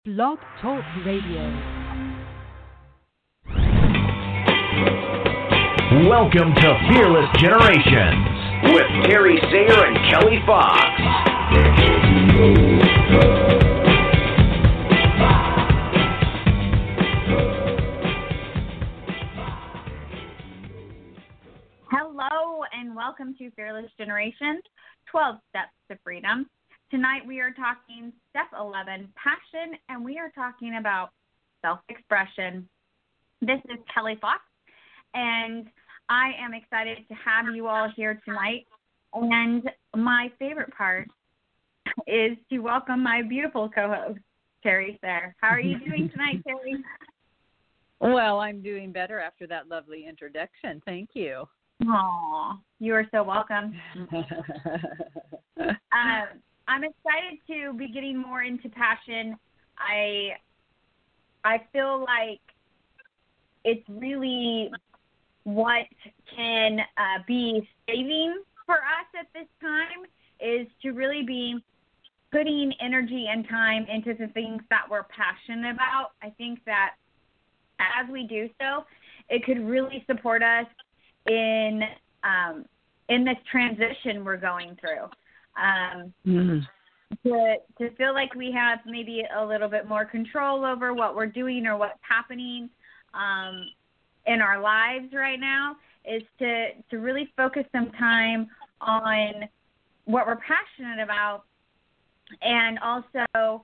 Blog Talk Radio. Welcome to Fearless Generations with Terry Sayer and Kelly Fox. Hello and welcome to Fearless Generations, 12 Steps to Freedom. Tonight we are talking Step 11, Passion, and we are talking about self-expression. This is Kelly Fox, and I am excited to have you all here tonight. And my favorite part is to welcome my beautiful co-host, Terry Sayer. How are you doing tonight, Terry? Well, I'm doing better after that lovely introduction. Thank you. Aw, you are so welcome. I'm excited to be getting more into passion. I feel like it's really what can be saving for us at this time is to really be putting energy and time into the things that we're passionate about. I think that as we do so, it could really support us in this transition we're going through. To feel like we have maybe a little bit more control over what we're doing or what's happening in our lives right now is to really focus some time on what we're passionate about and also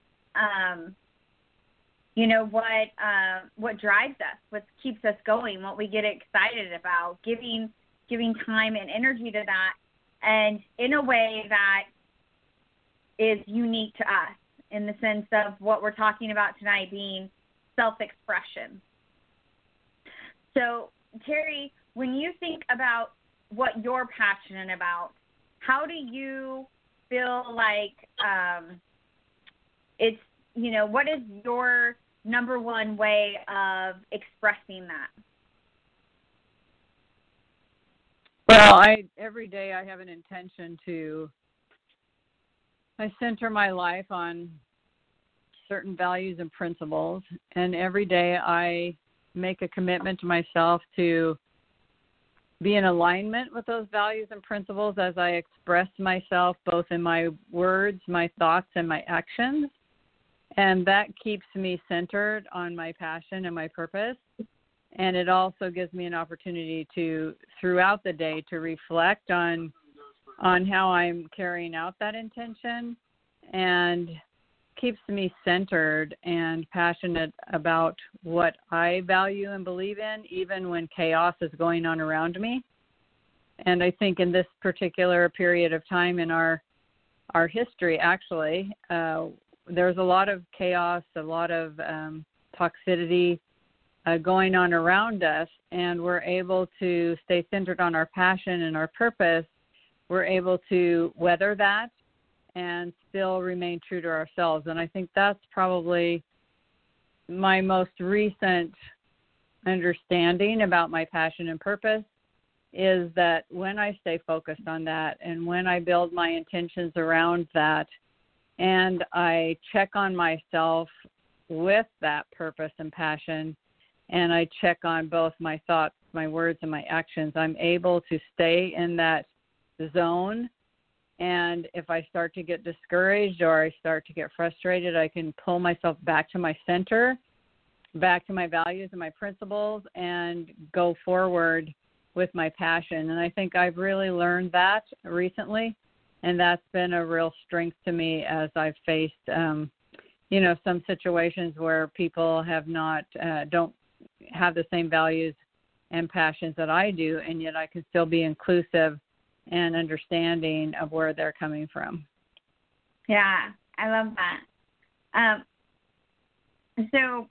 what drives us, what keeps us going, what we get excited about, giving time and energy to that, and in a way that is unique to us in the sense of what we're talking about tonight being self-expression. So, Terry, when you think about what you're passionate about, how do you feel like what is your number one way of expressing that? Well, every day I have an intention I center my life on certain values and principles, and every day I make a commitment to myself to be in alignment with those values and principles as I express myself both in my words, my thoughts, and my actions. And that keeps me centered on my passion and my purpose. And it also gives me an opportunity to, throughout the day, to reflect on how I'm carrying out that intention, and keeps me centered and passionate about what I value and believe in, even when chaos is going on around me. And I think in this particular period of time in our history, actually, there's a lot of chaos, a lot of toxicity going on around us, and we're able to stay centered on our passion and our purpose. We're able to weather that and still remain true to ourselves. And I think that's probably my most recent understanding about my passion and purpose, is that when I stay focused on that and when I build my intentions around that and I check on myself with that purpose and passion, and I check on both my thoughts, my words, and my actions, I'm able to stay in that zone. And if I start to get discouraged or I start to get frustrated, I can pull myself back to my center, back to my values and my principles, and go forward with my passion. And I think I've really learned that recently, and that's been a real strength to me as I've faced some situations where people don't have the same values and passions that I do, and yet I can still be inclusive and understanding of where they're coming from. Yeah, I love that. So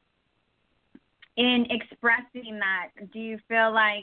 in expressing that, do you feel like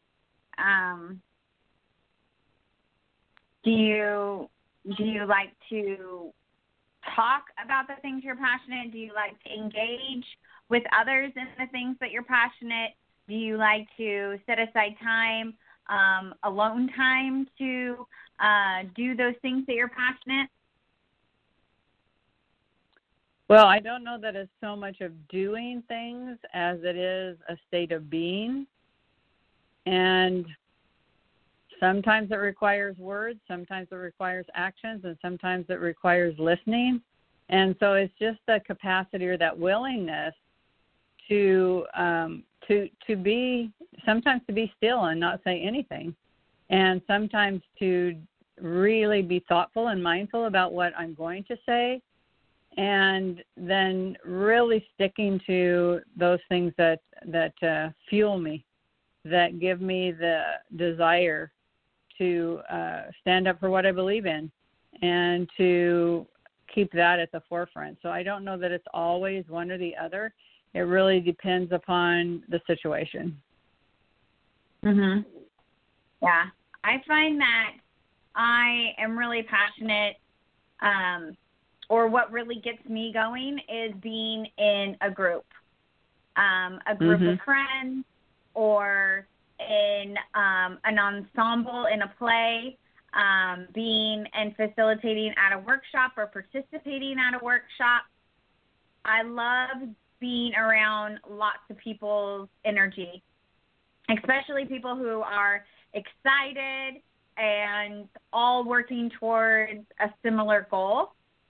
do you like to talk about the things you're passionate? Do you like to engage with others in the things that you're passionate? Do you like to set aside time, alone time, to do those things that you're passionate? Well, I don't know that it's so much of doing things as it is a state of being. And sometimes it requires words, sometimes it requires actions, and sometimes it requires listening. And so it's just the capacity or that willingness to be, sometimes to be still and not say anything, and sometimes to really be thoughtful and mindful about what I'm going to say, and then really sticking to those things that fuel me, that give me the desire to stand up for what I believe in and to keep that at the forefront. So I don't know that it's always one or the other. It really depends upon the situation. Mhm. Yeah. I find that I am really passionate, or what really gets me going is being in a group of friends, or in an ensemble in a play, being and facilitating at a workshop or participating at a workshop. I love being around lots of people's energy, especially people who are excited and all working towards a similar goal.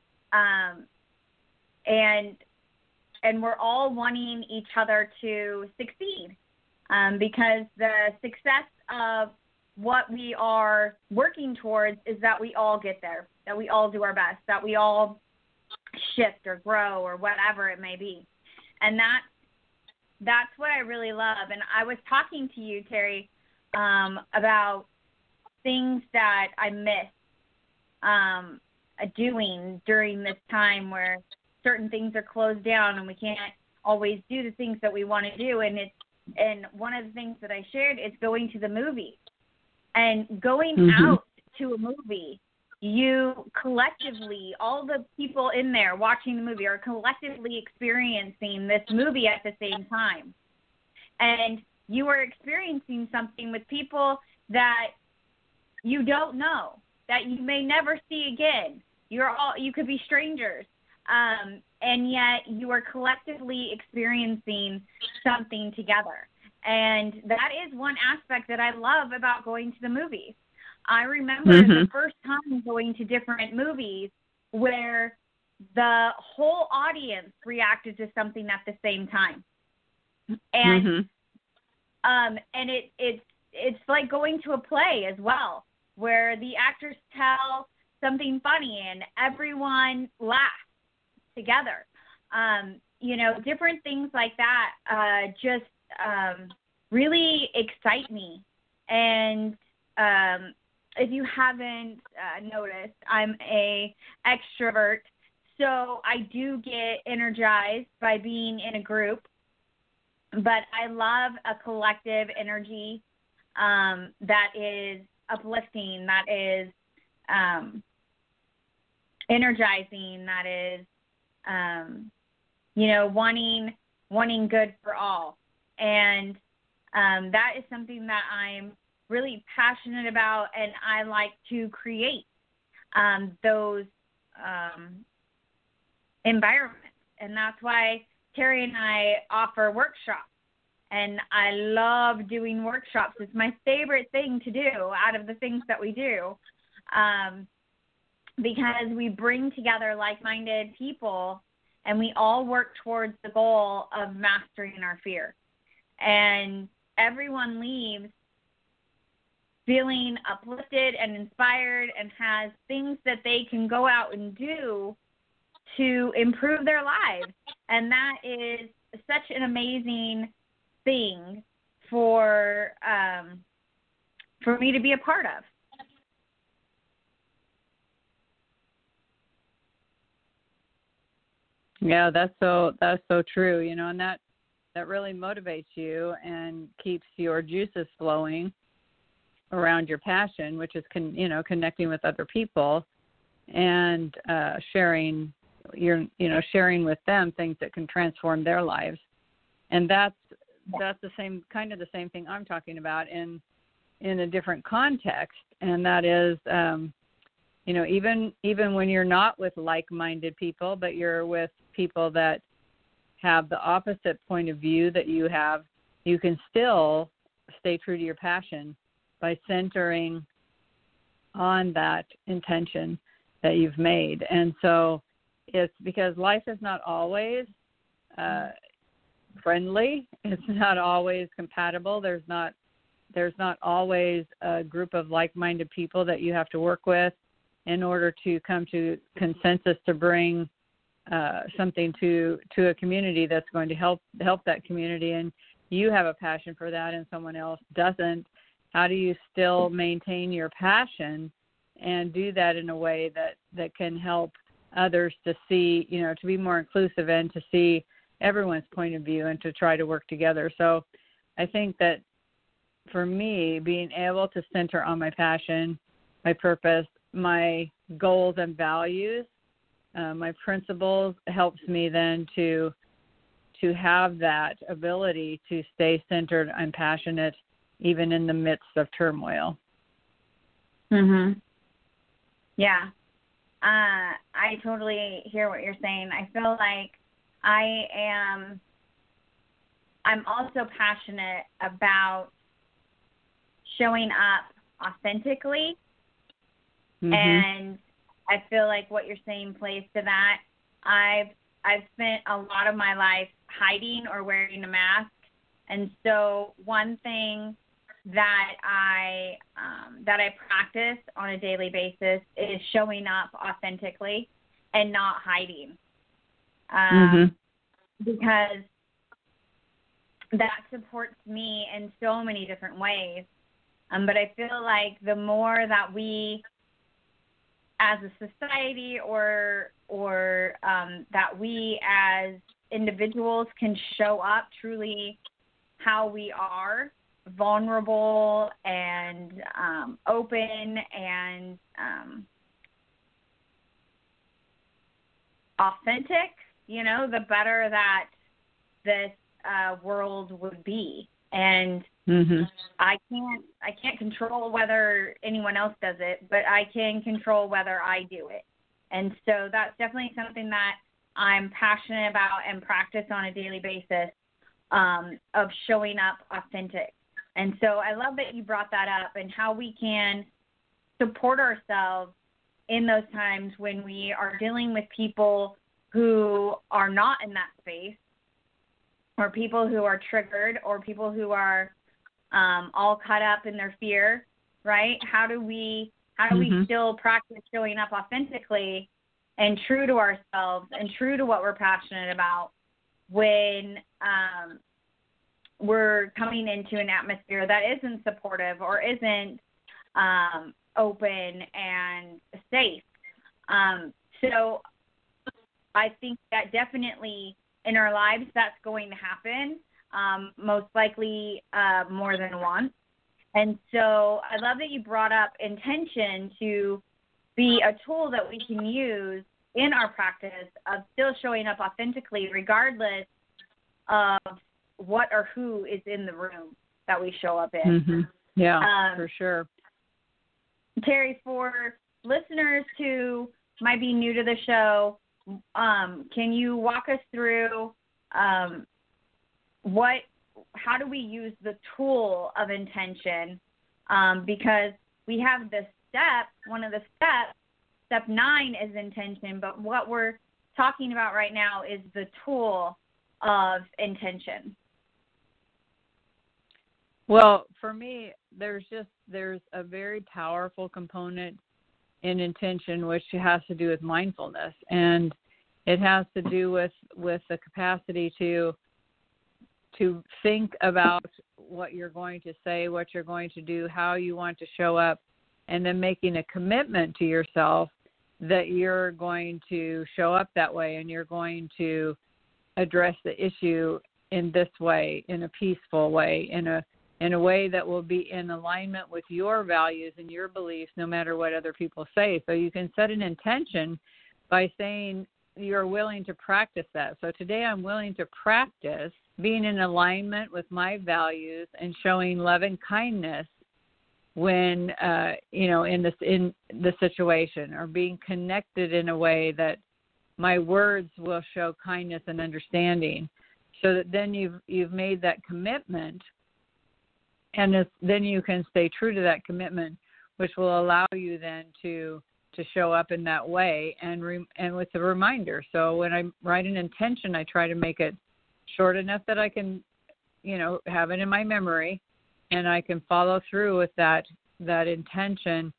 And we're all wanting each other to succeed, because the success of what we are working towards is that we all get there, that we all do our best, that we all shift or grow or whatever it may be. And that's what I really love. And I was talking to you, Terry, about things that I miss doing during this time where certain things are closed down and we can't always do the things that we want to do. And one of the things that I shared is going to the movie. And going out to a movie, you collectively, all the people in there watching the movie are collectively experiencing this movie at the same time. And you are experiencing something with people that you don't know, that you may never see again. You could be strangers, and yet you are collectively experiencing something together. And that is one aspect that I love about going to the movies. I remember the first time going to different movies where the whole audience reacted to something at the same time. And it's like going to a play as well, where the actors tell something funny and everyone laughs together. Different things like that just really excite me. And if you haven't noticed, I'm a extrovert, so I do get energized by being in a group. But I love a collective energy that is uplifting, that is energizing, that is wanting good for all. And that is something that I'm really passionate about, and I like to create those environments. And that's why Terry and I offer workshops. And I love doing workshops. It's my favorite thing to do out of the things that we do, because we bring together like-minded people and we all work towards the goal of mastering our fear. And everyone leaves feeling uplifted and inspired and has things that they can go out and do to improve their lives. And that is such an amazing thing for me to be a part of. Yeah, that's so true, and that really motivates you and keeps your juices flowing around your passion, which is connecting with other people and sharing with them things that can transform their lives. And that's the same thing I'm talking about in a different context, and that is even when you're not with like-minded people, but you're with people that have the opposite point of view that you have, you can still stay true to your passion by centering on that intention that you've made. And so it's because life is not always friendly. It's not always compatible. There's not always a group of like-minded people that you have to work with in order to come to consensus to bring something to a community that's going to help that community. And you have a passion for that and someone else doesn't. How do you still maintain your passion and do that in a way that can help others to see, to be more inclusive and to see everyone's point of view and to try to work together? So I think that for me, being able to center on my passion, my purpose, my goals and values, my principles helps me then to have that ability to stay centered and passionate even in the midst of turmoil. Mhm. Yeah. I totally hear what you're saying. I feel like I'm also passionate about showing up authentically. Mm-hmm. And I feel like what you're saying plays to that. I've spent a lot of my life hiding or wearing a mask. And so one thing that I practice on a daily basis is showing up authentically and not hiding. Because that supports me in so many different ways. But I feel like the more that we as a society or that we as individuals can show up truly how we are, vulnerable and open and authentic, the better that this world would be. And I can't control whether anyone else does it, but I can control whether I do it. And so that's definitely something that I'm passionate about and practice on a daily basis, of showing up authentic. And so I love that you brought that up and how we can support ourselves in those times when we are dealing with people who are not in that space, or people who are triggered, or people who are all caught up in their fear, right? How do we still practice showing up authentically and true to ourselves and true to what we're passionate about when we're coming into an atmosphere that isn't supportive or isn't open and safe? So I think that definitely in our lives that's going to happen, most likely more than once. And so I love that you brought up intention to be a tool that we can use in our practice of still showing up authentically regardless of what or who is in the room that we show up in. Mm-hmm. Yeah, for sure. Terry, for listeners who might be new to the show, can you walk us through how do we use the tool of intention? Because we have this step, one of the steps, step 9 is intention, but what we're talking about right now is the tool of intention. Well, for me, there's a very powerful component in intention, which has to do with mindfulness, and it has to do with the capacity to think about what you're going to say, what you're going to do, how you want to show up, and then making a commitment to yourself that you're going to show up that way and you're going to address the issue in this way, in a peaceful way, in a way that will be in alignment with your values and your beliefs, no matter what other people say. So you can set an intention by saying you're willing to practice that. So today I'm willing to practice being in alignment with my values and showing love and kindness when, in the situation, or being connected in a way that my words will show kindness and understanding. So that then you've made that commitment, and then you can stay true to that commitment, which will allow you then to show up in that way and with the reminder. So when I write an intention, I try to make it short enough that I can, have it in my memory, and I can follow through with that intention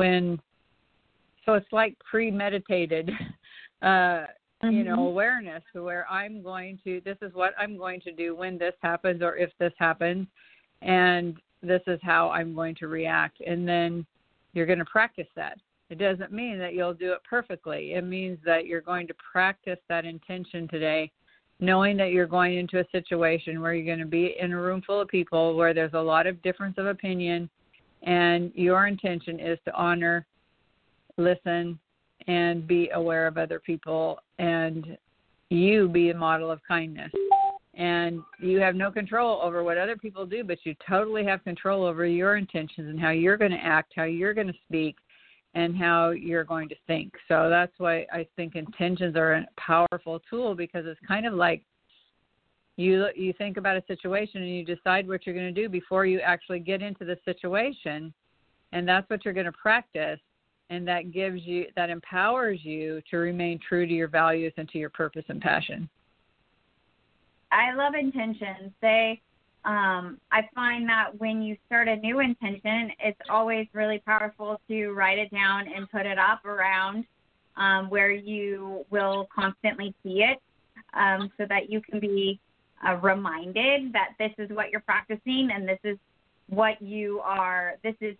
so it's like premeditated, awareness, where this is what I'm going to do when this happens or if this happens, and this is how I'm going to react. And then you're going to practice that. It doesn't mean that you'll do it perfectly. It means that you're going to practice that intention today, knowing that you're going into a situation where you're going to be in a room full of people where there's a lot of difference of opinion, and your intention is to honor, listen, and be aware of other people, and you be a model of kindness. And you have no control over what other people do, but you totally have control over your intentions and how you're going to act, how you're going to speak, and how you're going to think. So that's why I think intentions are a powerful tool, because it's kind of like you think about a situation and you decide what you're going to do before you actually get into the situation, and that's what you're going to practice, and that empowers you to remain true to your values and to your purpose and passion. I love intentions. I find that when you start a new intention, it's always really powerful to write it down and put it up around where you will constantly see it, so that you can be reminded that this is what you're practicing, and this is what you are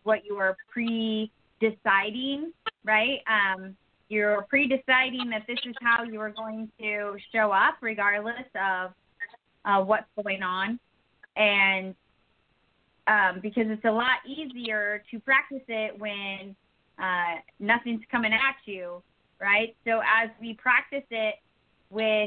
pre-deciding, right? You're pre-deciding that this is how you are going to show up regardless of what's going on. And because it's a lot easier to practice it when nothing's coming at you, right? So as we practice it with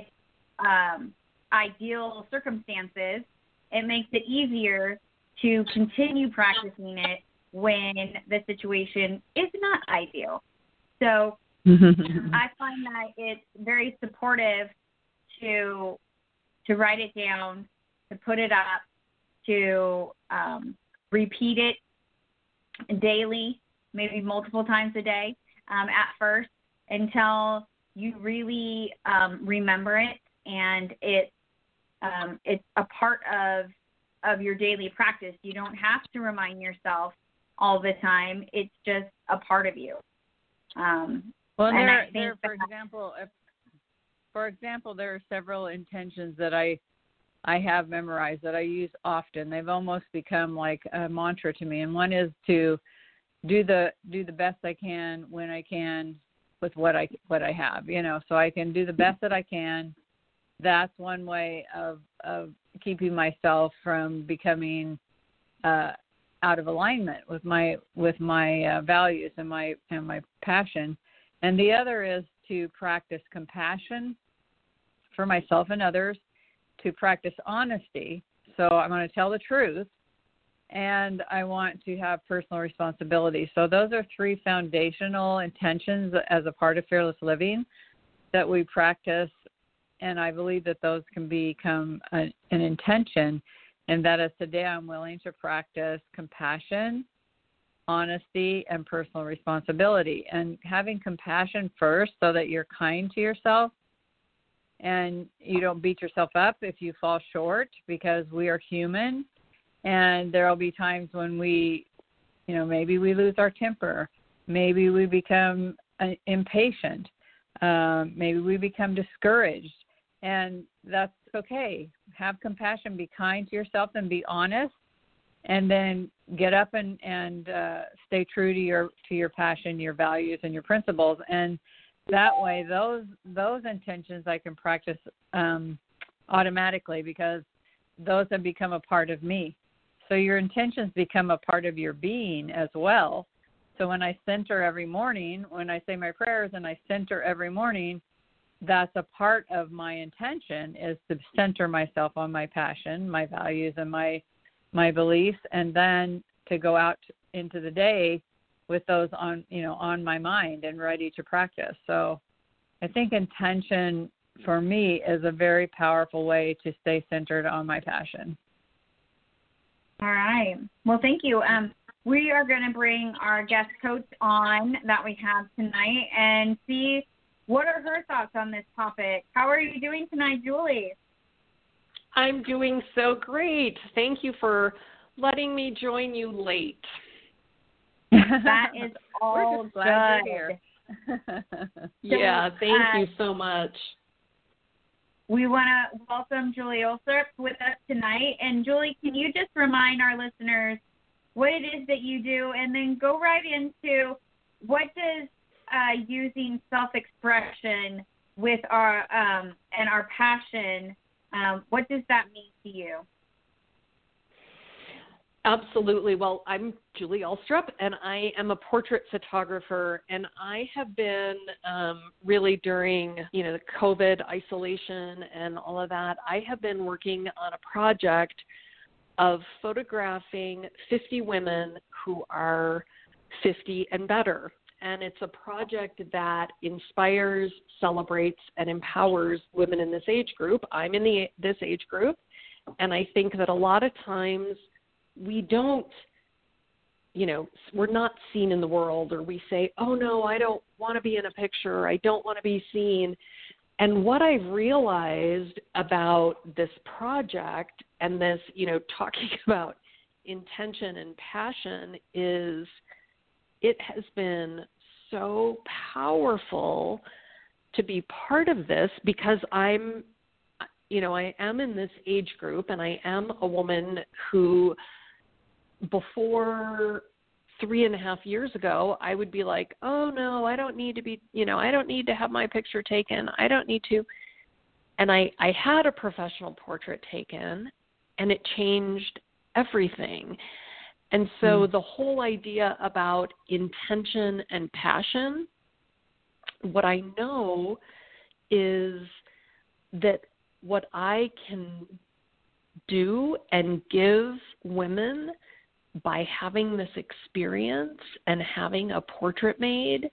ideal circumstances, it makes it easier to continue practicing it when the situation is not ideal. So I find that it's very supportive to write it down, to put it up, to repeat it daily, maybe multiple times a day at first, until you really remember it, and it's a part of your daily practice. You don't have to remind yourself all the time. It's just a part of you. For example, there are several intentions that I have memorized that I use often. They've almost become like a mantra to me. And one is to do the best I can when I can with what I have, so I can do the best that I can. That's one way of keeping myself from becoming out of alignment with my values and my passion. And the other is to practice compassion for myself and others, to practice honesty. So I'm going to tell the truth, and I want to have personal responsibility. So those are three foundational intentions as a part of Fearless Living that we practice, and I believe that those can become an intention, and that is today I'm willing to practice compassion, honesty, and personal responsibility. And having compassion first so that you're kind to yourself and you don't beat yourself up if you fall short, because we are human, and there will be times when maybe we lose our temper, maybe we become impatient, maybe we become discouraged, and that's okay. Have compassion, be kind to yourself, and be honest, and then get up and stay true to your passion, your values, and your principles. And that way, those intentions I can practice automatically, because those have become a part of me. So your intentions become a part of your being as well. So when I center every morning, when I say my prayers and I center every morning, that's a part of my intention, is to center myself on my passion, my values, and my beliefs, and then to go out into the day with those on my mind and ready to practice. So I think intention for me is a very powerful way to stay centered on my passion. All right. Well, thank you. We are going to bring our guest coach on that we have tonight and see what are her thoughts on this topic. How are you doing tonight, Julie? I'm doing so great. Thank you for letting me join you late. That is all We're just glad good. you're here. Yeah, thank you so much. We want to welcome Julie Olstrup with us tonight. And Julie, can you just remind our listeners what it is that you do, and then go right into what does using self-expression with our and our passion, what does that mean to you? Absolutely. Well, I'm Julie Olstrup, and I am a portrait photographer, and I have been really during, the COVID isolation and all of that, I have been working on a project of photographing 50 women who are 50 and better. And it's a project that inspires, celebrates, and empowers women in this age group. I'm in this age group, and I think that a lot of times we don't, we're not seen in the world, or we say, oh, no, I don't want to be in a picture. I don't want to be seen. And what I've realized about this project and this, talking about intention and passion is it has been so powerful to be part of this, because I am in this age group, and I am a woman who, before 3.5 years ago, I would be like, oh no, I don't need to be, I don't need to have my picture taken. I don't need to. And I had a professional portrait taken, and it changed everything. And so the whole idea about intention and passion, what I know is that what I can do and give women by having this experience and having a portrait made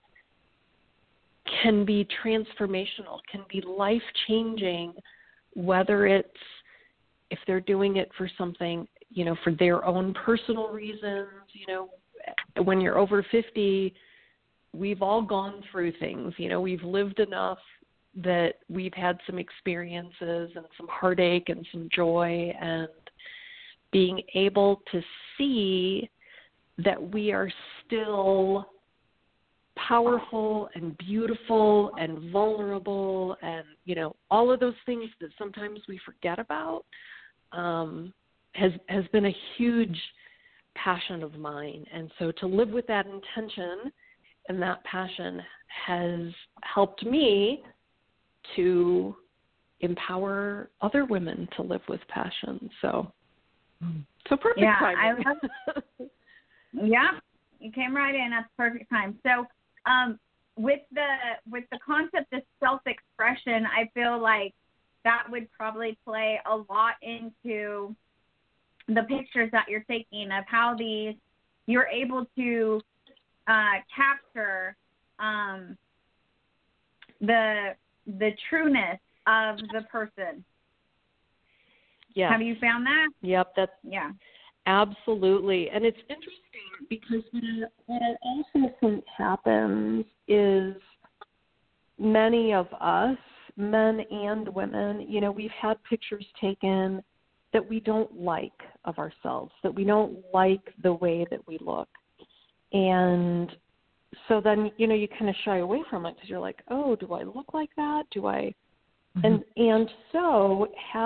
can be transformational, can be life-changing, whether it's if they're doing it for something, for their own personal reasons. When you're over 50, we've all gone through things. We've lived enough that we've had some experiences and some heartache and some joy, and being able to see that we are still powerful and beautiful and vulnerable and, all of those things that sometimes we forget about, has been a huge passion of mine. And so to live with that intention and that passion has helped me to empower other women to live with passion. So perfect timing. Yeah, you came right in at the perfect time. So with the concept of self-expression, I feel like that would probably play a lot into the pictures that you're taking, of how you're able to capture the trueness of the person. Yeah. Have you found that? Yep, yeah. Absolutely. And it's interesting because what I also think happens is many of us, men and women, we've had pictures taken that we don't like of ourselves, that we don't like the way that we look. And so then, you kind of shy away from it because you're like, oh, do I look like that? Do I? Mm-hmm. And so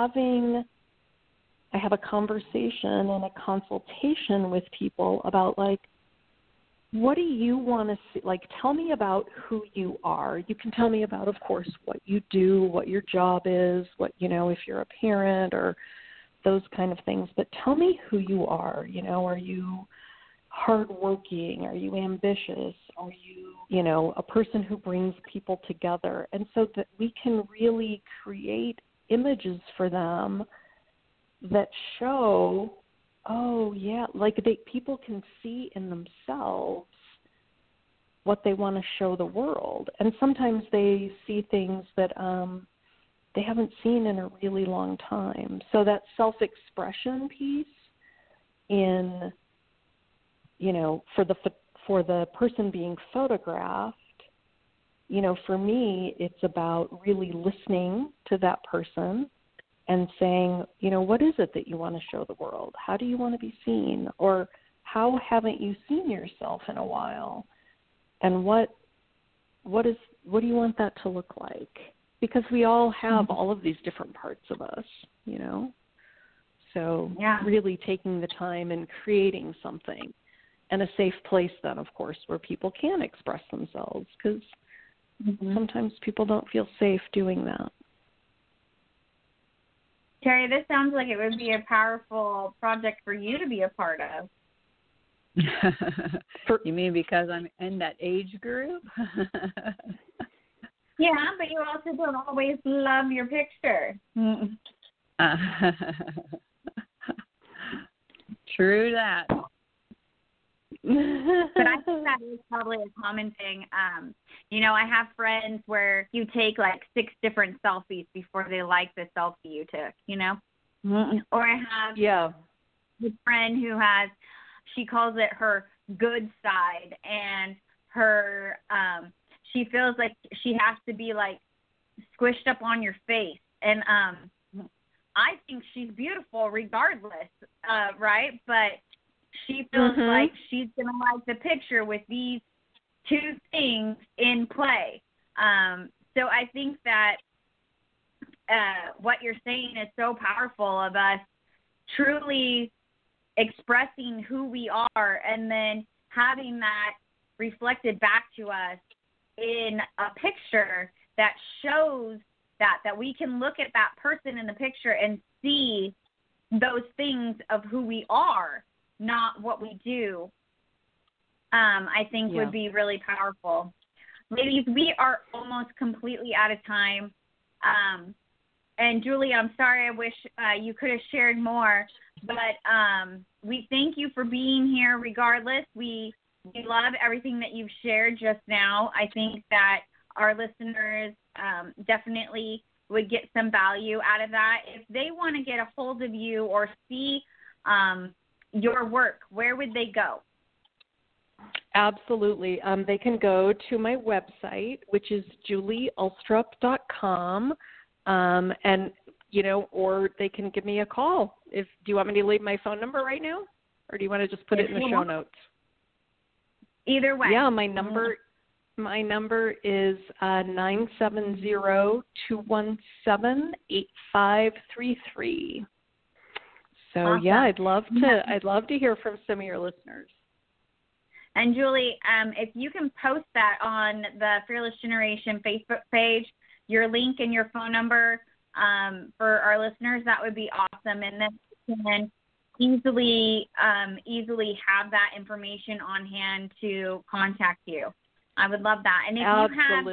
I have a conversation and a consultation with people about, like, what do you want to see? Like, tell me about who you are. You can tell me about, of course, what you do, what your job is, what, if you're a parent or those kind of things. But tell me who you are. Are you hardworking? Are you ambitious? Are you, a person who brings people together? And so that we can really create images for them that show, oh yeah, like people can see in themselves what they want to show the world. And sometimes they see things that they haven't seen in a really long time. So that self-expression piece in, you know, for the person being photographed, you know, for me, it's about really listening to that person and saying, you know, what is it that you want to show the world? How do you want to be seen? Or how haven't you seen yourself in a while? And what do you want that to look like? Because we all have all of these different parts of us, you know. So really taking the time and creating something, and a safe place then, of course, where people can express themselves, because sometimes people don't feel safe doing that. Terry, this sounds like it would be a powerful project for you to be a part of. You mean because I'm in that age group? Yeah, but you also don't always love your picture. True that. But I think that is probably a common thing. You know, I have friends where you take like 6 different selfies before they like the selfie you took, you know? Or I have a friend who has, she calls it her good side, and her, she feels like she has to be like squished up on your face. And I think she's beautiful regardless, right? But she feels like she's going to like the picture with these 2 things in play. So I think that what you're saying is so powerful of us truly expressing who we are and then having that reflected back to us in a picture that shows that we can look at that person in the picture and see those things of who we are, not what we do, I think would be really powerful. Ladies, we are almost completely out of time. And Julie, I'm sorry, I wish you could have shared more, but we thank you for being here regardless. We love everything that you've shared just now. I think that our listeners definitely would get some value out of that. If they want to get a hold of you or see your work, where would they go? Absolutely. They can go to my website, which is julieulstrup.com, and, you know, or they can give me a call. Do you want me to leave my phone number right now, or do you want to just put it in the show notes? Either way. Yeah, my number is 970-217-8533. So awesome. yeah, I'd love to hear from some of your listeners. And Julie, if you can post that on the Fearless Generation Facebook page, your link and your phone number for our listeners, that would be awesome. And then you can easily have that information on hand to contact you. I would love that. And if you have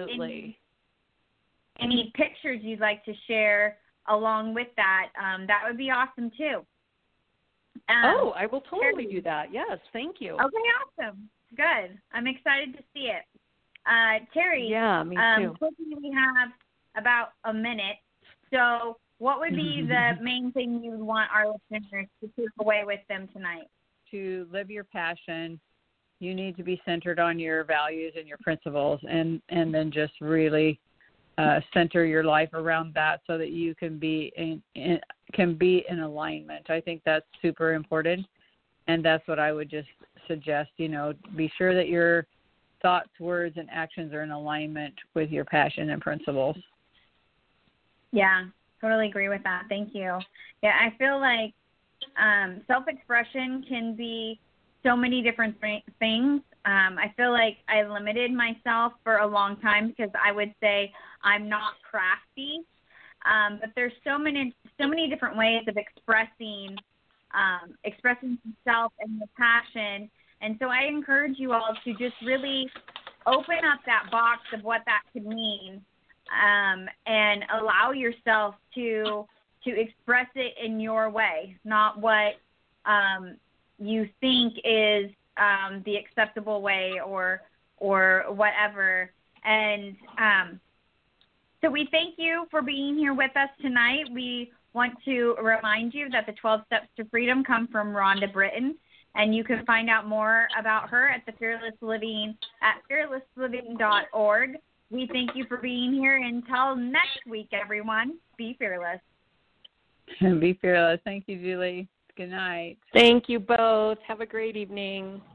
any pictures you'd like to share along with that, that would be awesome too. I will totally do that. Yes, thank you. Okay, awesome. Good. I'm excited to see it. Terry, yeah, me too. Quickly, we have about a minute. So what would be the main thing you would want our listeners to take away with them tonight? To live your passion, you need to be centered on your values and your principles, and then just really center your life around that so that you can be in alignment. I think that's super important, and that's what I would just suggest. You know, be sure that your thoughts, words, and actions are in alignment with your passion and principles. Yeah, totally agree with that. Thank you. Yeah, I feel like self-expression can be so many different things. I feel like I limited myself for a long time because I would say I'm not crafty. But there's so many different ways of expressing yourself and your passion. And so I encourage you all to just really open up that box of what that could mean, and allow yourself to express it in your way, not what you think is the acceptable way or or whatever. And so we thank you for being here with us tonight. We want to remind you that the 12 Steps to Freedom come from Rhonda Britton, and you can find out more about her at the Fearless Living at fearlessliving.org. We thank you for being here. Until next week, everyone, be fearless. Be fearless. Thank you, Julie. Good night. Thank you both. Have a great evening.